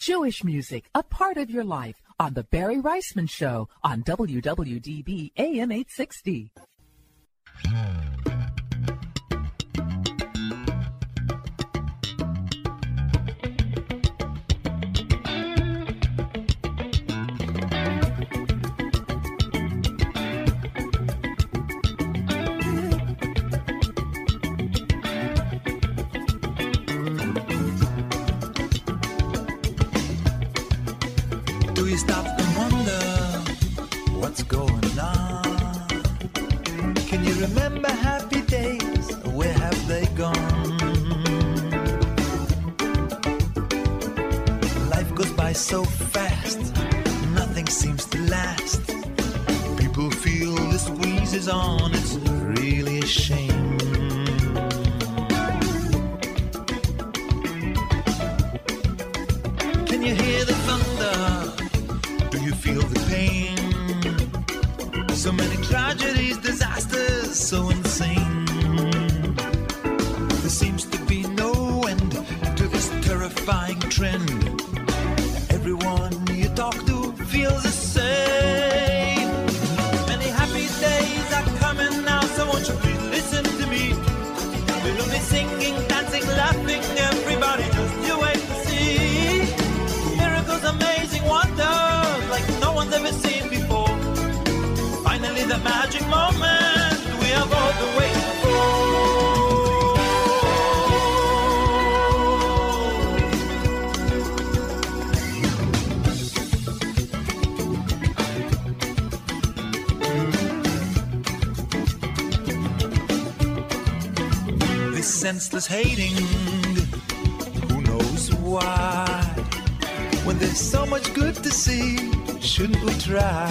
Jewish music, a part of your life, on The Barry Reisman Show on WWDB AM 860. Do you stop and wonder what's going on? Can you remember happy days? Where have they gone? Life goes by so fast, nothing seems to last. People feel the squeeze is on, it's really a shame. Can you hear the thunder? Do you feel the pain? So many tragedies, disasters, so insane. There seems to be no end to this terrifying trend. Everyone you talk to feels the same. Many happy days are coming now, so won't you please listen to me? We'll be singing, dancing, laughing, everybody just you wait to see. Miracles, amazing wonders, like no one's ever seen before. Finally the magic moment we have all been waiting for. This senseless hating, who knows why? When there's so much good to see, shouldn't we try?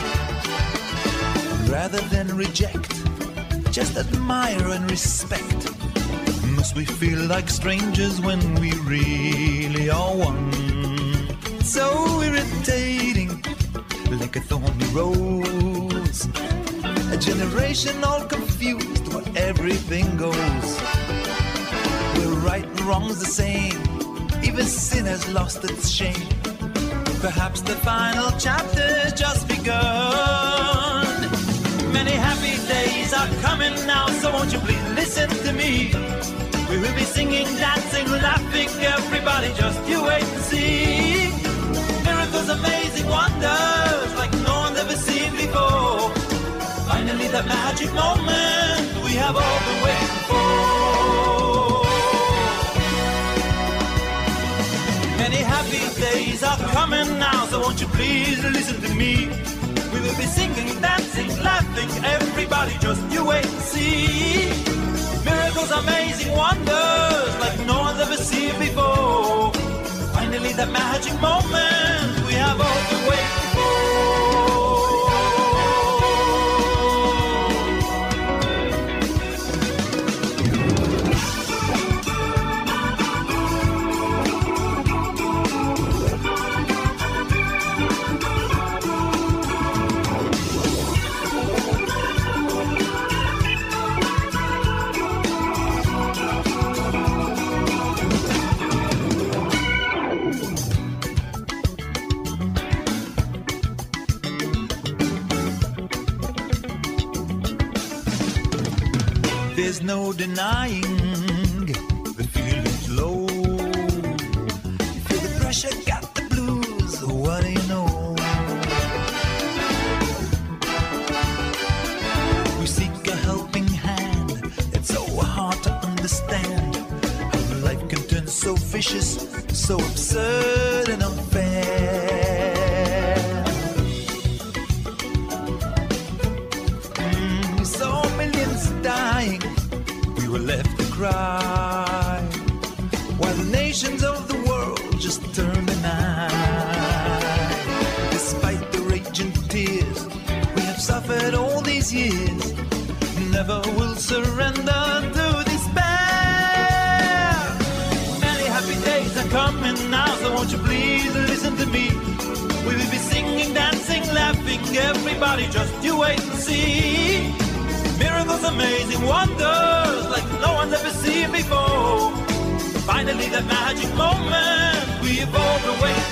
Rather than reject, just admire and respect. Must we feel like strangers when we really are one? So irritating, like a thorny rose. A generation all confused where everything goes. Where right and wrong's the same, even sin has lost its shame. Perhaps the final chapter's just begun. Many happy days are coming now, so won't you please listen to me? We will be singing, dancing, laughing, everybody just you wait and see. Miracles, amazing wonders, like no one's ever seen before. Finally that magic moment we have all been waiting for. Many happy days are coming now, so won't you please listen to me? We will be singing, dancing, laughing, everybody just you wait and see. Miracles, amazing wonders, like no one's ever seen before. Finally that magic moment we have all been waiting for. There's no denying the feeling's low. You feel the pressure, got the blues, what do you know? We seek a helping hand, it's so hard to understand how life can turn so vicious, so absurd and unfair. We saw millions dying, we were left to cry, while the nations of the world just turned an eye. Despite the raging tears we have suffered all these years, never will surrender to despair. Many happy days are coming now, so won't you please listen to me? We will be singing, dancing, laughing, everybody just you wait and see. Miracles, amazing wonders, like no one's ever seen before. Finally that magic moment we've all been waiting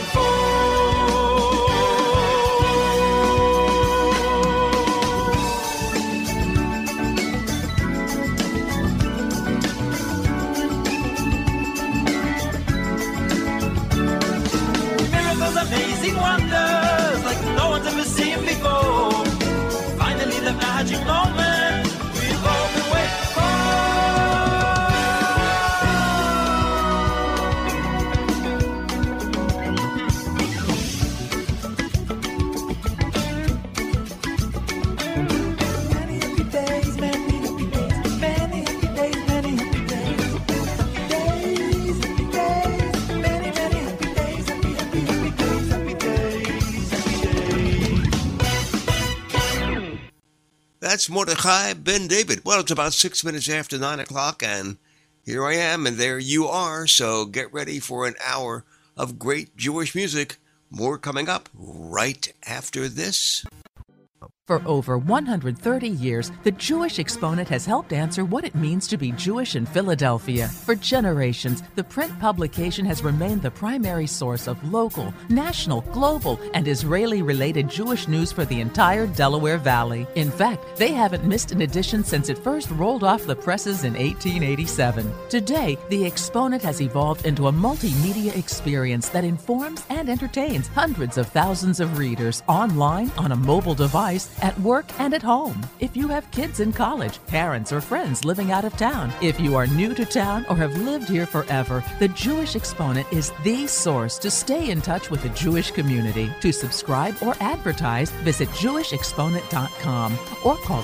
That's Mordechai Ben David. Well, it's about 6 minutes after 9 o'clock, and here I am, and there you are. So get ready for an hour of great Jewish music. More coming up right after this. For over 130 years, the Jewish Exponent has helped answer what it means to be Jewish in Philadelphia. For generations, the print publication has remained the primary source of local, national, global, and Israeli-related Jewish news for the entire Delaware Valley. In fact, they haven't missed an edition since it first rolled off the presses in 1887. Today, the Exponent has evolved into a multimedia experience that informs and entertains hundreds of thousands of readers online, on a mobile device, at work, and at home. If you have kids in college, parents, or friends living out of town, if you are new to town or have lived here forever, the Jewish Exponent is the source to stay in touch with the Jewish community. To subscribe or advertise, visit jewishexponent.com or call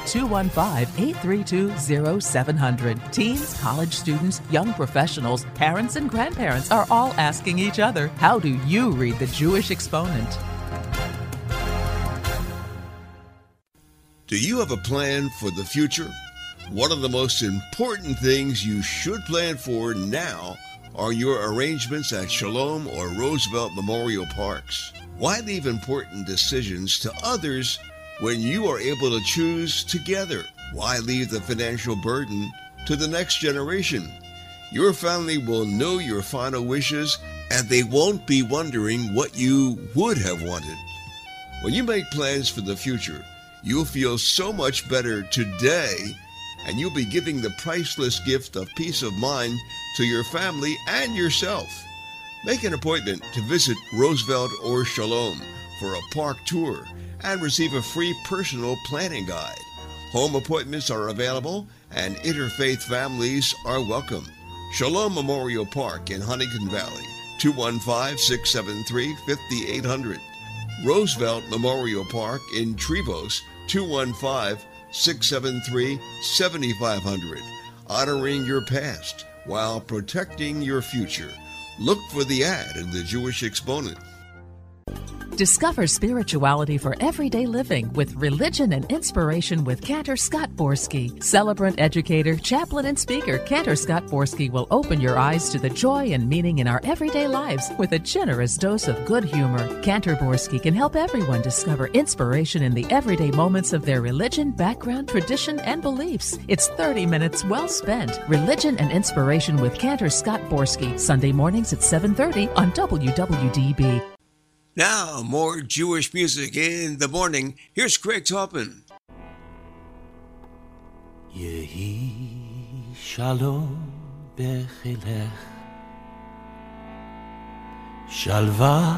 215-832-0700. Teens, college students, young professionals, parents, and grandparents are all asking each other, how do you read the Jewish Exponent? Do you have a plan for the future? One of the most important things you should plan for now are your arrangements at Shalom or Roosevelt Memorial Parks. Why leave important decisions to others when you are able to choose together? Why leave the financial burden to the next generation? Your family will know your final wishes, and they won't be wondering what you would have wanted. When you make plans for the future, you'll feel so much better today, and you'll be giving the priceless gift of peace of mind to your family and yourself. Make an appointment to visit Roosevelt or Shalom for a park tour and receive a free personal planning guide. Home appointments are available, and interfaith families are welcome. Shalom Memorial Park in Huntington Valley, 215-673-5800. Roosevelt Memorial Park in Trevose, 215-673-7500. Honoring your past while protecting your future. Look for the ad in the Jewish Exponent. Discover spirituality for everyday living with Religion and Inspiration with Cantor Scott Borski. Celebrant, educator, chaplain, and speaker, Cantor Scott Borski will open your eyes to the joy and meaning in our everyday lives with a generous dose of good humor. Cantor Borski can help everyone discover inspiration in the everyday moments of their religion, background, tradition, and beliefs. It's 30 minutes well spent. Religion and Inspiration with Cantor Scott Borski, Sunday mornings at 7:30 on WWDB. Now, more Jewish music in the morning. Here's Craig Taupin. Yehi shalom bechelech, shalva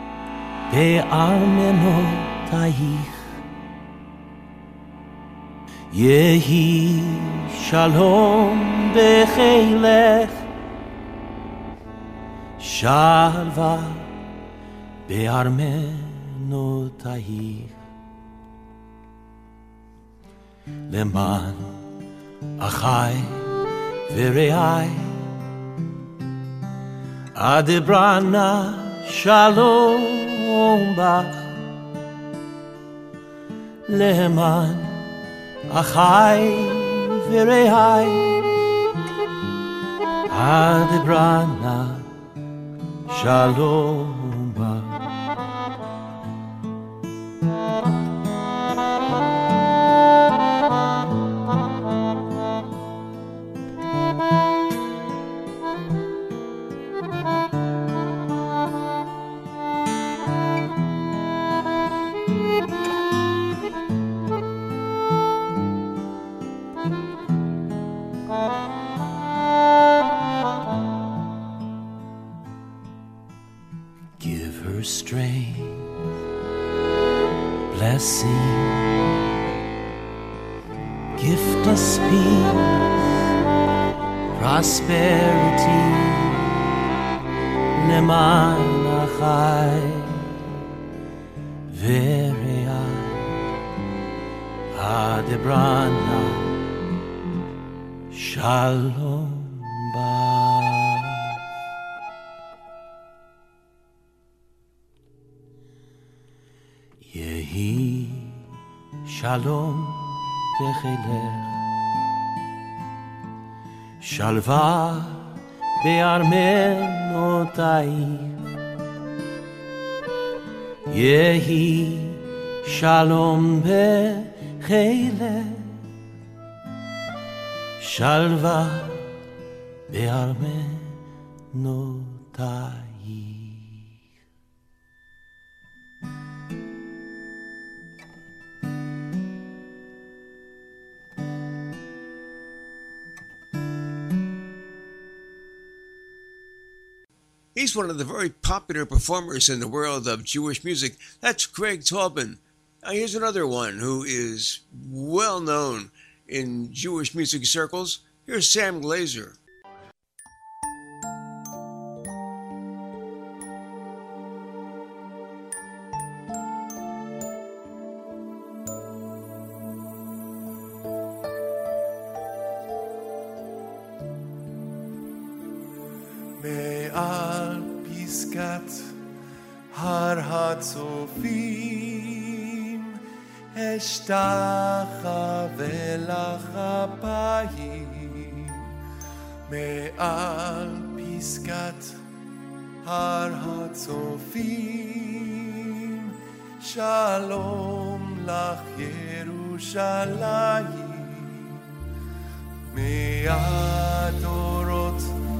be'armenotayich. Yehi shalom bechelech, shalva be'armenotayich. Leman achai v're'ai adebrana shalom bach. Leman achai v're'ai adebrana shalom bach. Give her strength, blessing, gift of peace, prosperity, leman achai v're'ai adebrana shalom bach. Yehi shalom תחילך שלווה בארמנותייך יהי שלום בחילך שלווה בארמנותייך He's one of the very popular performers in the world of Jewish music. That's Craig Taubman. Now here's another one who is well known in Jewish music circles. Here's Sam Glazer. מעל פסגת הר הצופים אשתחווה לך אפיים מעל פסגת הר הצופים שלום לך ירושלים מהדורות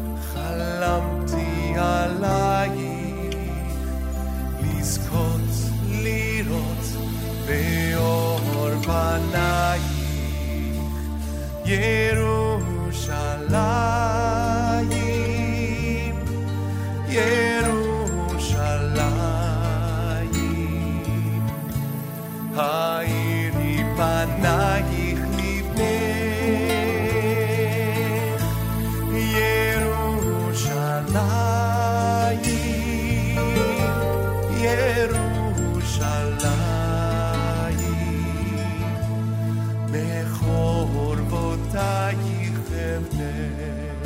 חלמתי עלייך לזכות לראות באור פנייך ירושלים ירושלים האירי פנייך לבנך ירושלים מחורבותייך אבנך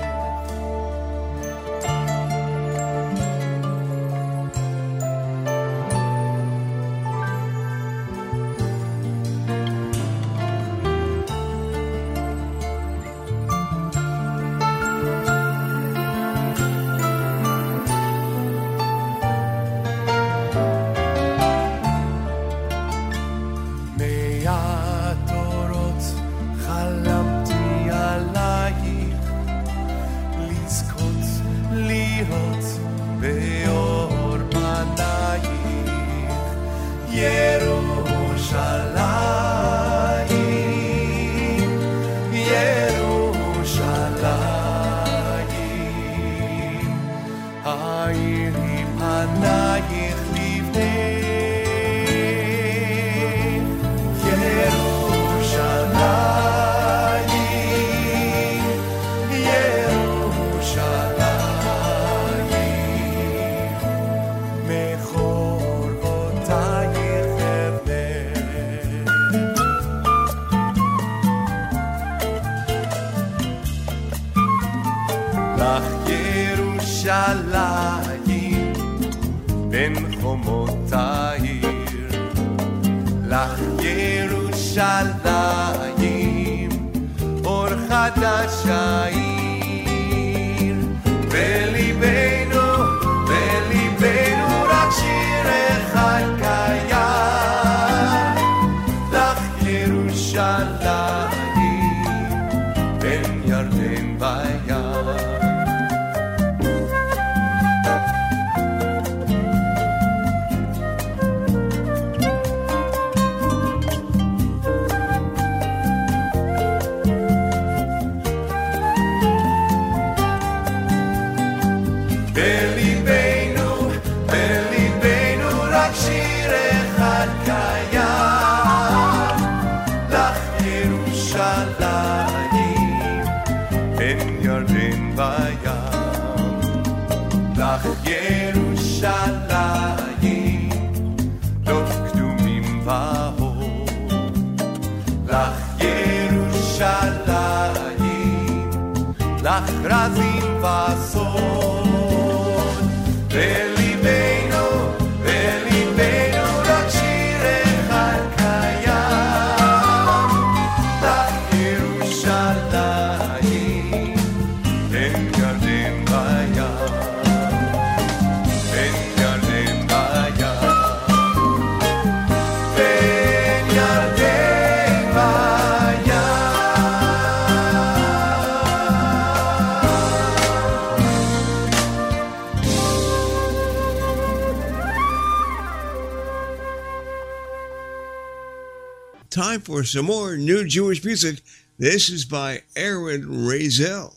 time for some more new Jewish music. This is by Aaron Razel.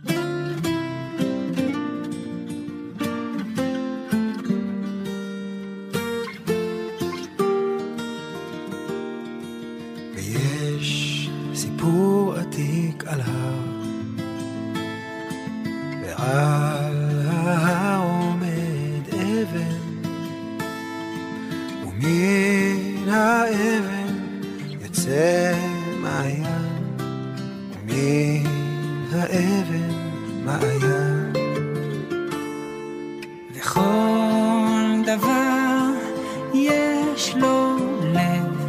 ויש סיפור עתיק על הר, ועל ההר עומד אבן, ומן האבן יוצא מעיין, ומן האבן מעיין. וכל דבר יש לו לב,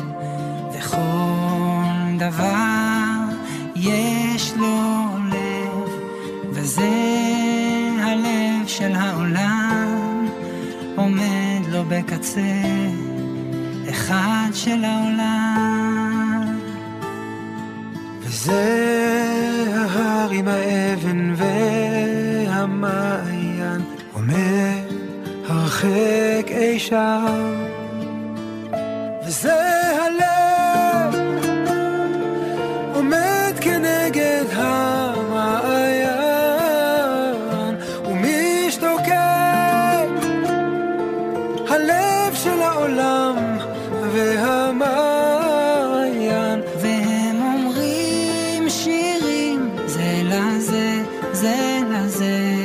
וכל דבר יש לו לב, וזה הלב של העולם, עומד לו בקצה אחד של העולם. וזה ההר עם האבן והמעיין, עומד הרחק אי שם. וזה הלב עומד כנגד המעיין, ומשתוקק הלב של העולם והמעיין. והם אומרים שירים זה לזה, זה לזה,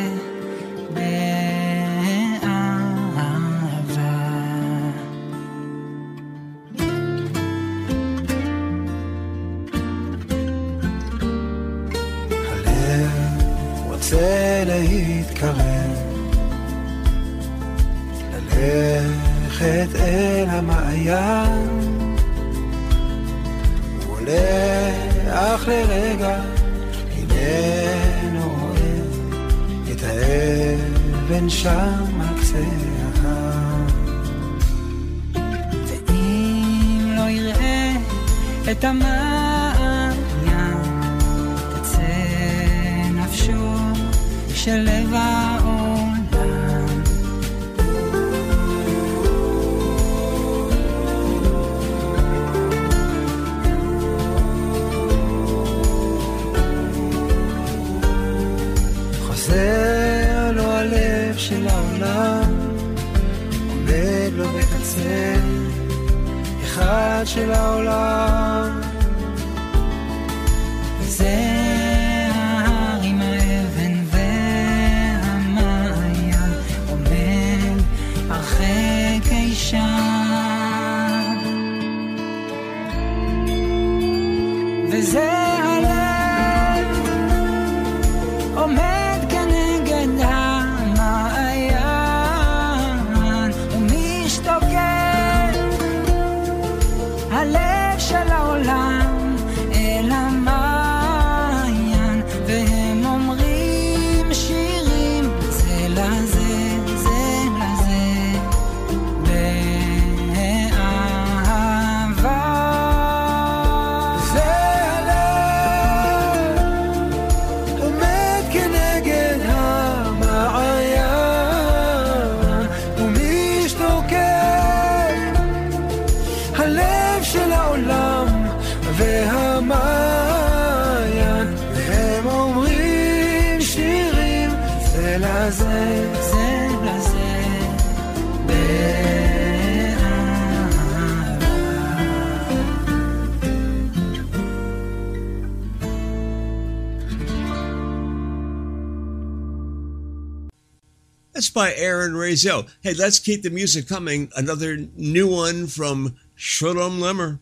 רוצה להתקרב, ללכת אל המעיין, הוא עולה אך לרגע, איננו רואה את האבן שם על קצה ההר. ואם לא יראה את המעיין, תצא נפשו של לב העולם. חוזר לו הלב של העולם, עומד לו בקצה אחד של העולם. וזה וזה הלב עומד כנגד המעיין, ומשתוקק הלב של העולם אל המעיין. והם אומרים שירים זה לזה, זה לזה, והמעיין. והם אומרים שירים זה לזה, זה לזה, That's by Aaron Razel. Hey, let's keep the music coming. Another new one from Shalom Lemmer.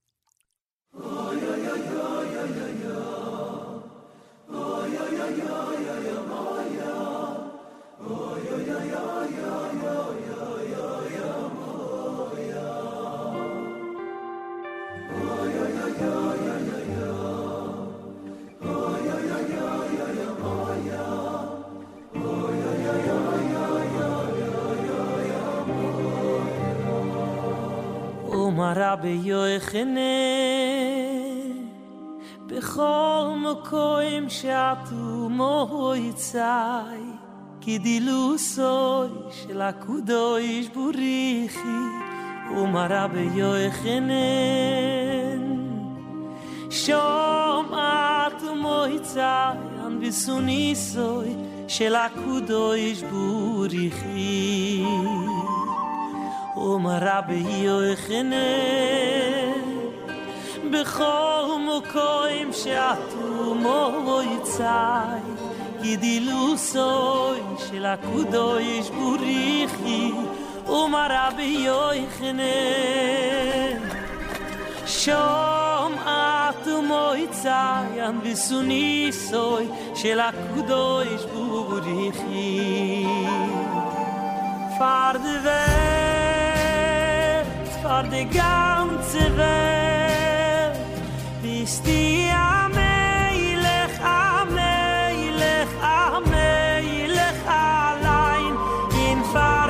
Rabbi Yochanan bechol mokoim she'atu moitzai kidilusoy shel hakudosh burichi Rabbi Yochanan שומעת מויצאי וסוניסוי של הקודש בוריחי אומר רבי יוחנן בכל מקום שעתו מויצאי ידילו סוי של הקודש בוריחי אומר רבי יוחנן שומעת מויצאי וסוניסוי של הקודש בוריחי För de Welt, för de ganze Welt, bist die Amelech, Amelech, Amelech allein in für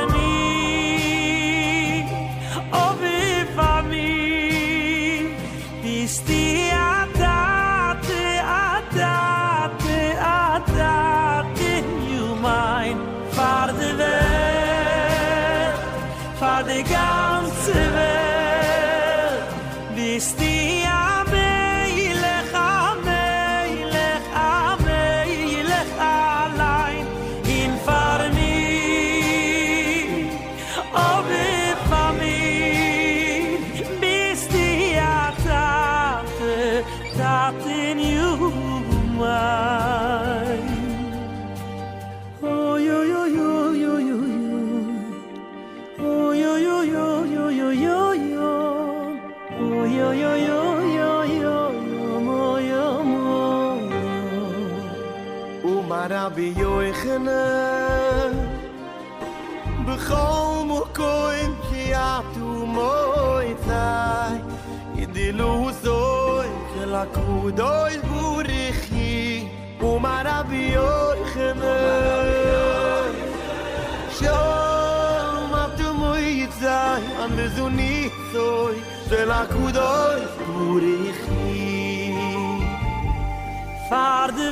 mich, oh wie für mich, bist die Adate, Adate, Adate, you mein, für de Welt, für die ganze Welt, bist die Amelech, Amelech, Amelech allein in für mich, oh wie für mich, bist die Tate, Taten you mine. Oh yo yo yo yo yo yo. Oh yo yo yo yo yo yo yo. Oh yo yo yo yo yo yo mo yo mo. Rabbi Yochanan b'chol mokoim ki atu moitzai yidilu zoi k'lakudoy burichi Uma Rabbi Yochanan shom atu moitzai an mezuni zoi k'lakudoy burichi Fahr de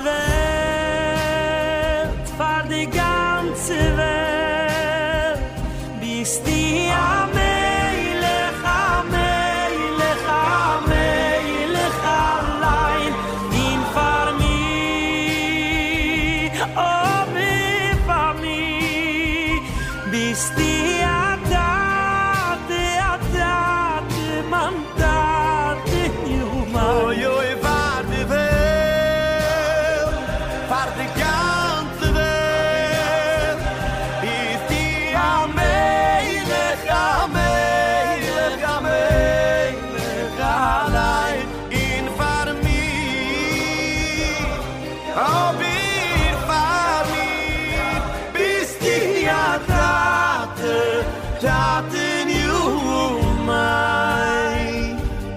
Welt, fahr die ganze Welt, bist die Amelech, Amelech, Amelech allein, in fahr mich, oh wie fahr mich, bist die Adate, Adate, man Tate, Juma. Oh, yo, fahr de Welt, fahr die ganze Welt, ist die Amelech, Amelech, Amelech allein, in fahr mich, oh, wir fahr mich, bist die Adate, Taten Jumai.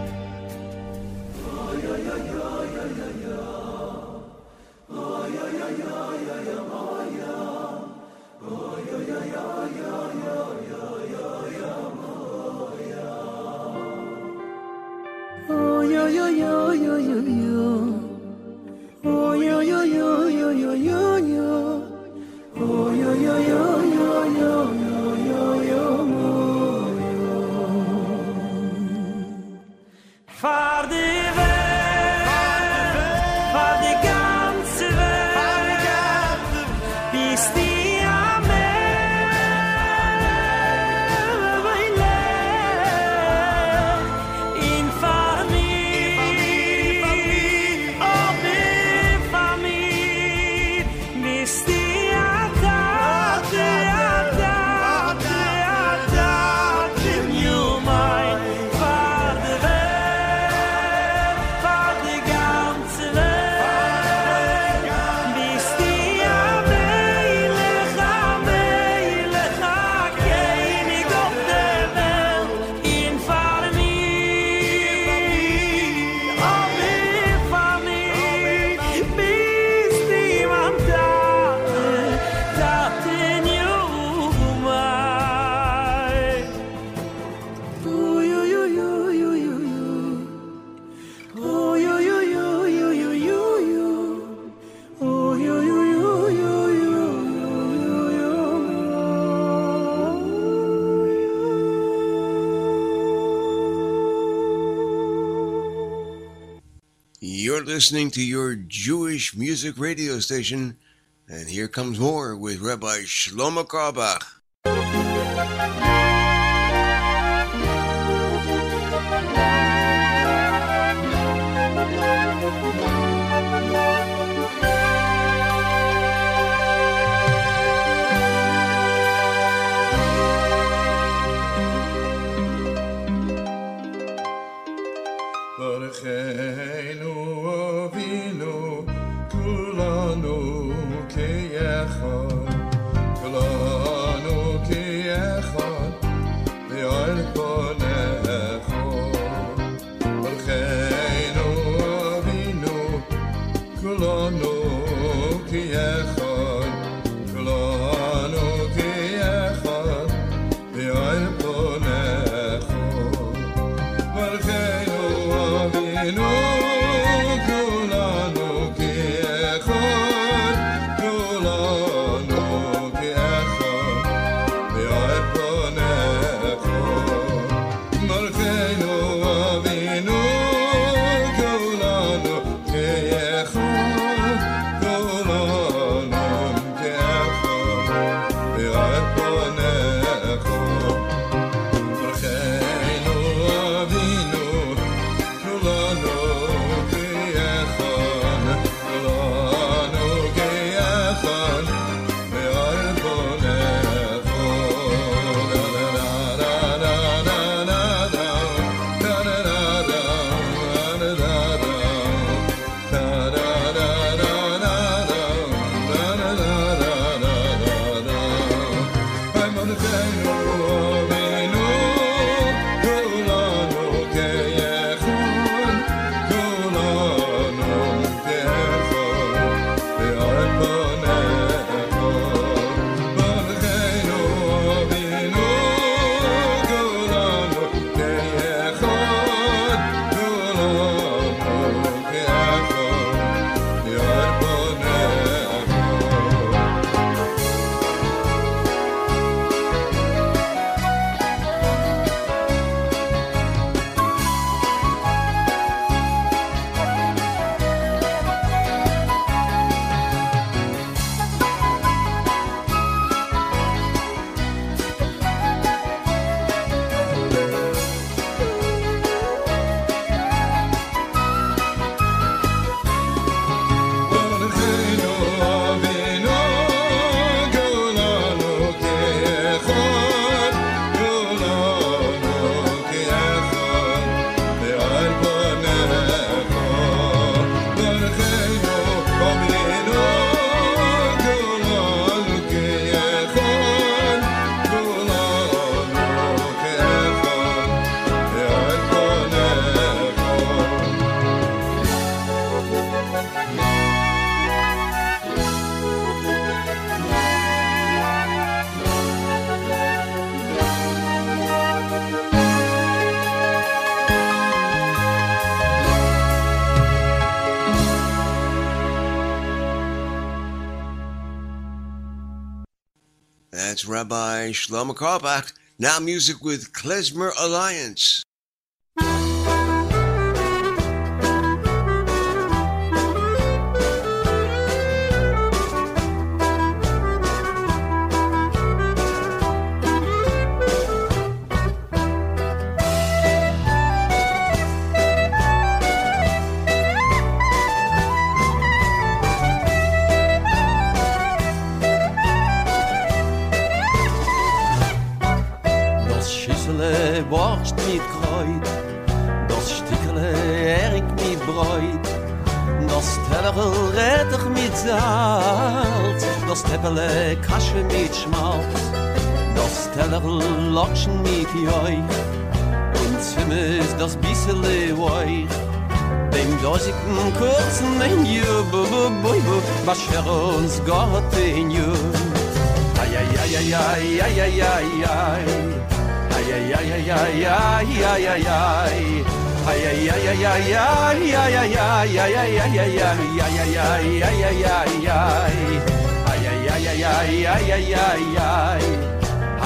Oh yo yo yo yo yo yo. Oh yo yo yo yo yo yo yo. Oh yo yo yo yo yo yo yo yo. Fahr die Welt, fahr die ganze Welt, bist die Amelech, in fahr mich, oh wie fahr mich, bist die Adate, listening to your Jewish music radio station, and here comes more with Rabbi Shlomo Carlebach. That's Rabbi Shlomo Carlebach. Now music with Klezmer Alliance. Borscht mit Kreuz, das Stickerle Erik mit Bräut, das Tellerl Rettich mit Salz, das Teppele Kasche mit Schmalz, das Tellerl Lotschen mit Joich, und Zimmes das Bissele Weich, dem dosigen kurzen in Jubel, was für uns Gott in Jubel. Ay, ay, ay, ay, ay, ay, ay, ay, ay. Ay ay ay ay ay ay ay ay ay ay ay ay ay ay ay ay ay ay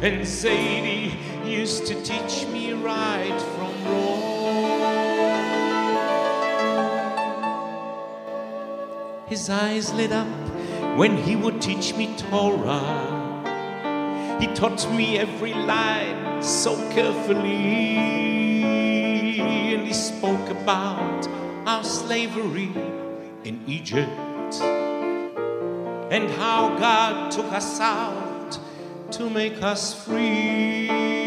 And Zadie used to teach me right from wrong. His eyes lit up when he would teach me Torah. He taught me every line so carefully, and he spoke about our slavery in Egypt and how God took us out to make us free.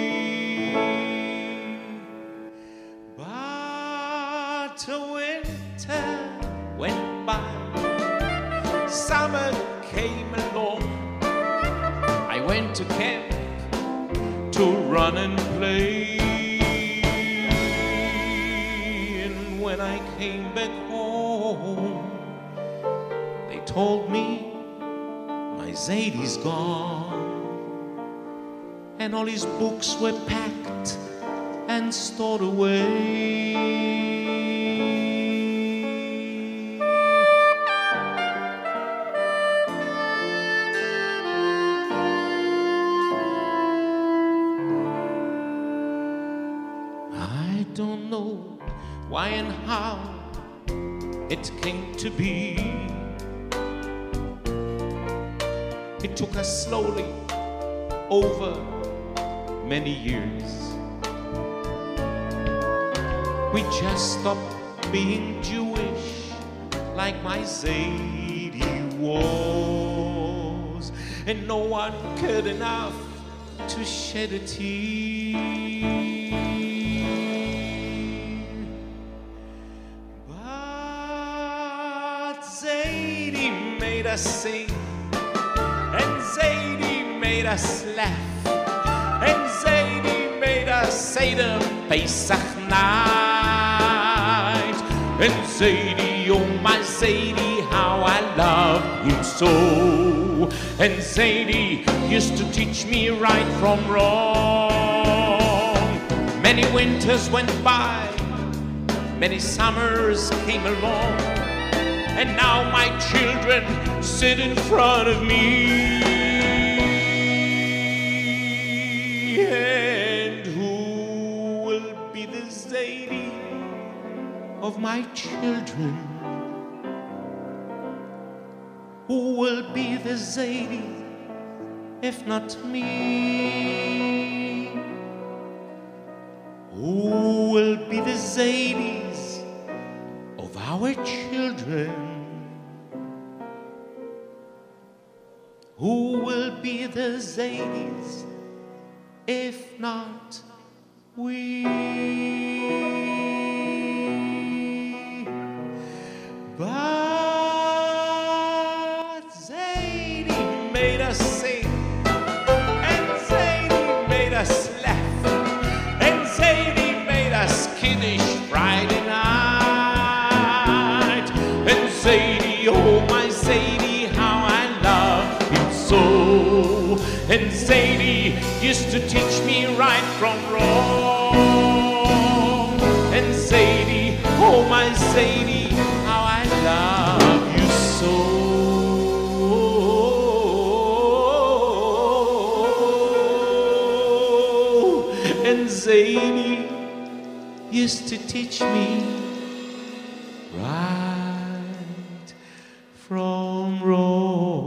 But a winter went by, summer came along. I went to camp to run and play, and when I came back home, they told me my Zadie's gone, and all his books were packed and stored away. I don't know why and how it came to be. It took us slowly over many years. We just stopped being Jewish like my Zadie was, and no one cared enough to shed a tear. But Zadie made us sing, and Zadie made us laugh, and Zadie made us say the Pesach night. And Zadie, oh my Zadie, how I loved him so. And Zadie used to teach me right from wrong. Many winters went by, many summers came along, and now my children sit in front of me. And who will be the Zadie of my children? Who will be the Zadie if not me? Who will be the Zadies of our children? Who will be the Zadies if not we? But Zadie made us sing, and Zadie made us laugh, and Zadie made us Kiddush Friday night. And Zadie, oh my Zadie, how I love him so. And Zadie used to teach me right from wrong. And Zadie, oh my Zadie, how I love you so. And Zadie used to teach me right from wrong.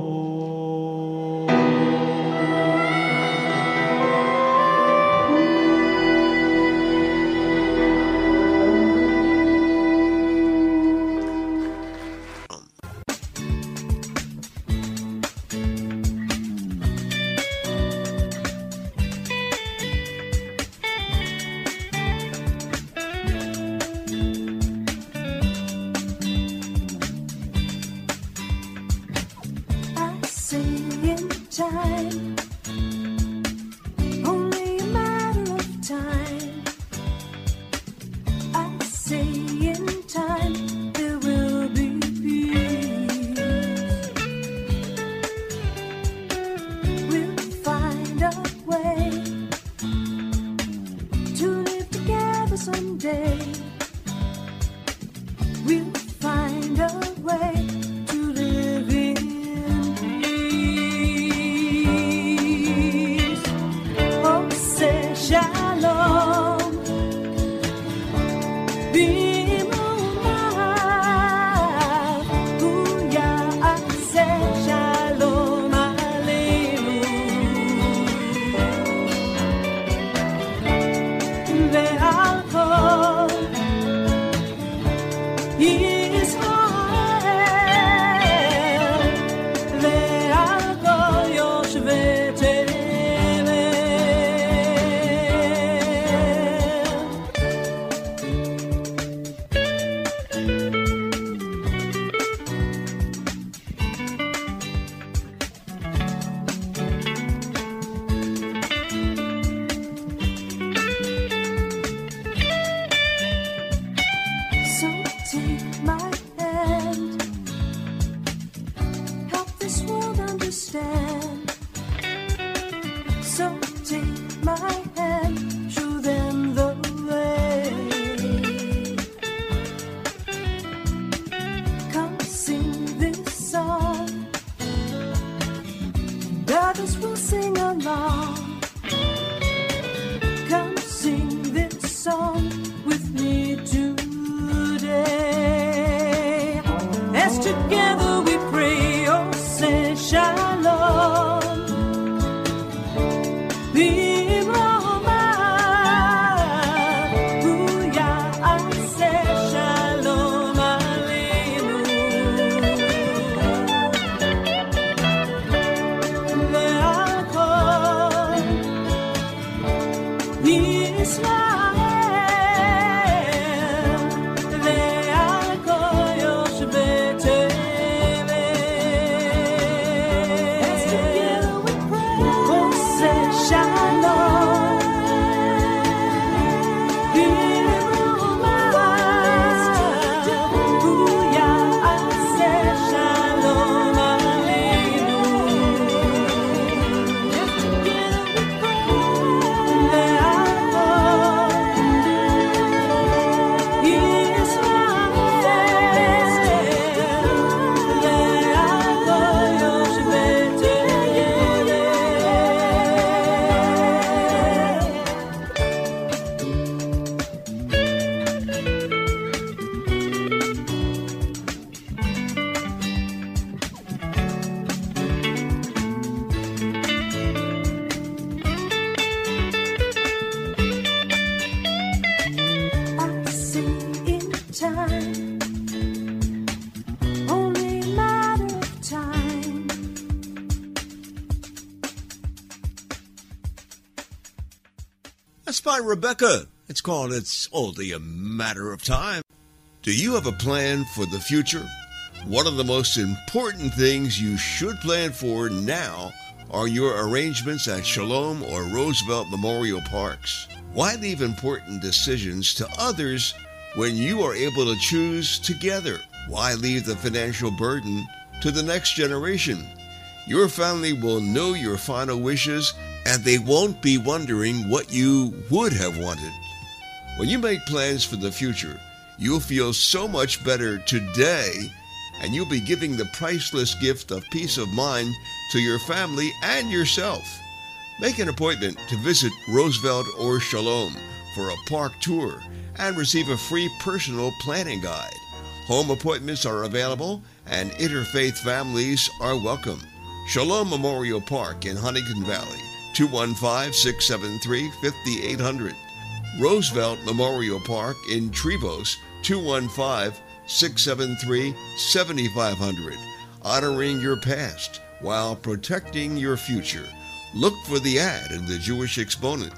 That's by Rebecca. It's called It's Only a Matter of Time. Do you have a plan for the future? One of the most important things you should plan for now are your arrangements at Shalom or Roosevelt Memorial Parks. Why leave important decisions to others when you are able to choose together? Why leave the financial burden to the next generation? Your family will know your final wishes, and they won't be wondering what you would have wanted. When you make plans for the future, you'll feel so much better today, and you'll be giving the priceless gift of peace of mind to your family and yourself. Make an appointment to visit Roosevelt or Shalom for a park tour and receive a free personal planning guide. Home appointments are available, and interfaith families are welcome. Shalom Memorial Park in Huntington Valley, 215-673-5800. Roosevelt Memorial Park in Trevose, 215-673-7500. Honoring your past while protecting your future. Look for the ad in the Jewish Exponent.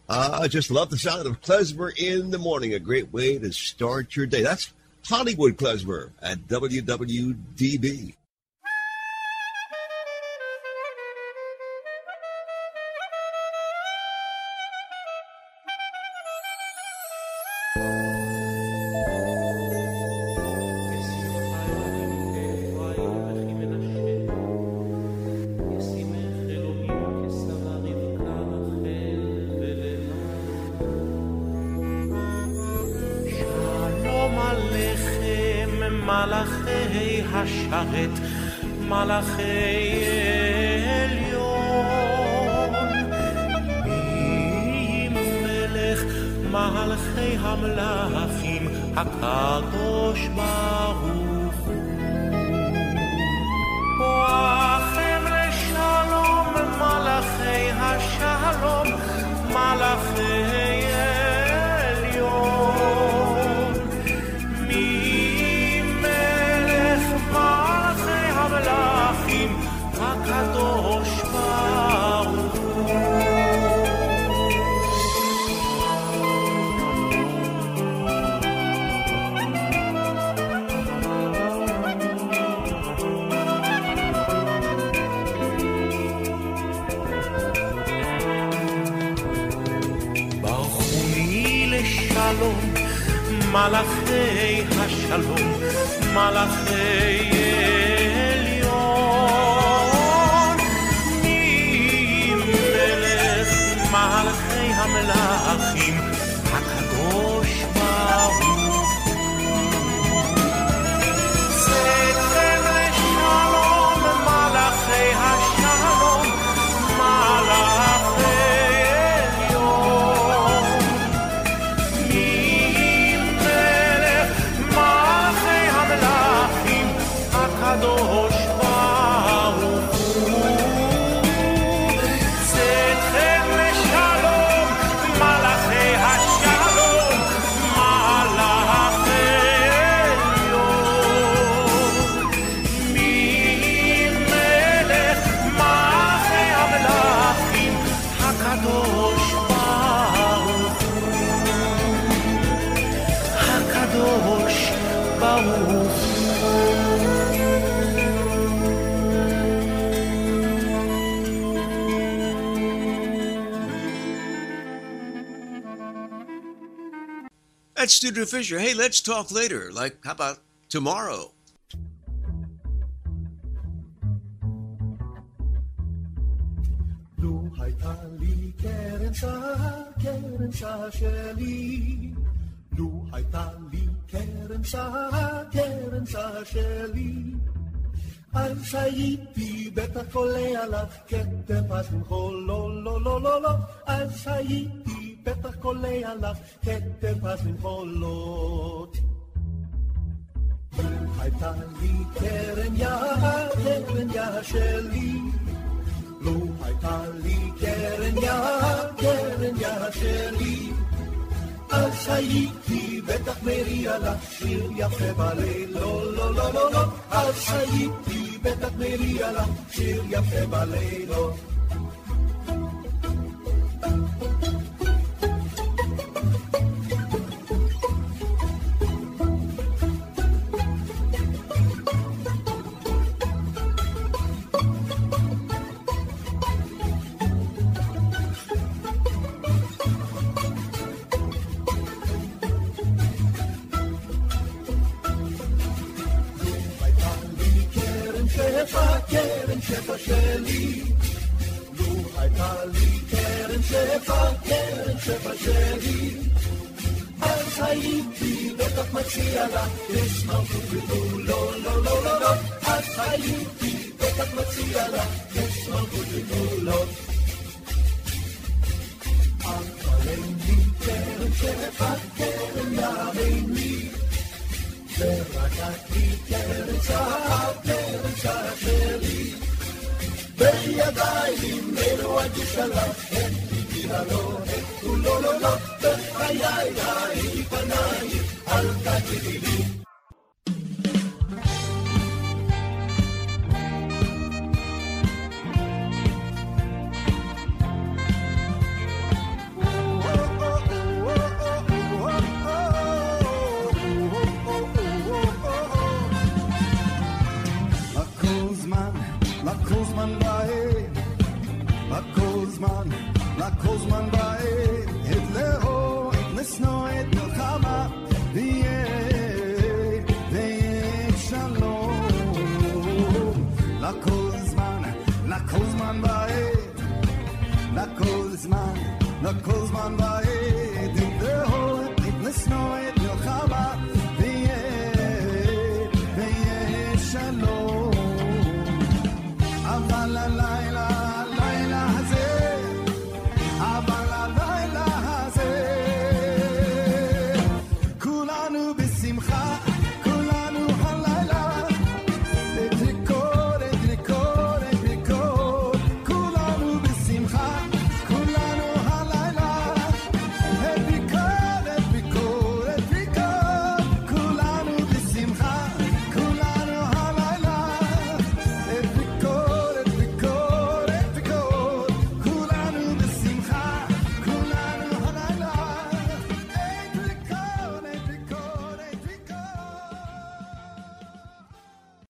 I just love the sound of klezmer in the morning. A great way to start your day. That's Hollywood klezmer at WWDB. מלאכי השרת, מלאכי עליון, מי מלך מלכי המלאכים, הקדוש ברוך הוא. בואכם לשלום, מלאכי השלום, מלאכי עליון, המלאכים הקדוש ברוך הוא. ברכוני לשלום, מלאכי השלום, מלאכי מלכי המלאכים הקדוש ברוך הוא. צאתם לשלום, מלכי השלום, מלאכי עליון, מי מלך מלכי המלאכים הקדוש ברוך הוא. צאתם לשלום, מלאכי השלום, מלאכי עליון, מי מלך מלכי המלאכים הקדוש ברוך הוא. הקדוש ברוך הוא. That's Studio Fisher. Hey, let's talk later. Like, how about tomorrow? לו הייתה לי קרן שלי, לו הייתה לי קרן שלי, אז הייתי בטח קולע לך כתב השמחו, לא, לא, לא, לא, לא, אז הייתי בטח קולע לך כתב השמחולות. הייתה לי קרן שלי, לו הייתה לי קרן שלי, אז הייתי בטח מריע לך שיר יפה בליל, לא, לא, לא, לא, לא, אז הייתי בטח מריע לך שיר יפה בלילות. קרן שפע שלי, לו הייתה לי קרן שפע שלי, אז הייתי בטח מציע לה כשמלכות ותו, לא, לא, לא, לא, לא, אז הייתי בטח מציע לה כשמלכות ותו, לא. אבל אין לי קרן שפע, קרן ימני, ורק לי קרן שפע שלי, בידיים אלו אדיש עליו, אין לי גילה לא, אין כולו לא, לא, בחיי ראי פניי, אל תגידי לי. לכל זמן בעת, לכל זמן בעת, את לאור, את לשנוא, את מלחמה, ויהיה שלום. לכל זמן בעת, לכל זמן בעת.